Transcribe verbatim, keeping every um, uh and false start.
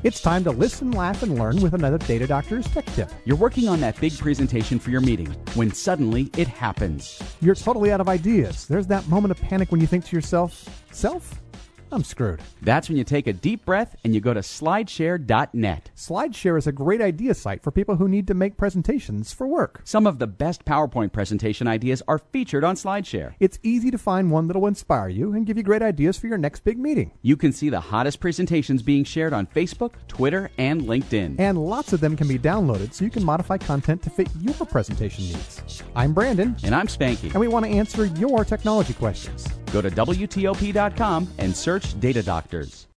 It's time to listen, laugh, and learn with another Data Doctor's Tech Tip. You're working on that big presentation for your meeting when suddenly it happens. You're totally out of ideas. There's that moment of panic when you think to yourself, self? I'm screwed. That's when you take a deep breath and you go to slideshare dot net. SlideShare is a great idea site for people who need to make presentations for work. Some of the best PowerPoint presentation ideas are featured on SlideShare. It's easy to find one that'll inspire you and give you great ideas for your next big meeting. You can see the hottest presentations being shared on Facebook, Twitter, and LinkedIn. And lots of them can be downloaded so you can modify content to fit your presentation needs. I'm Brandon. And I'm Spanky. And we want to answer your technology questions. Go to W T O P dot com and search Data Doctors.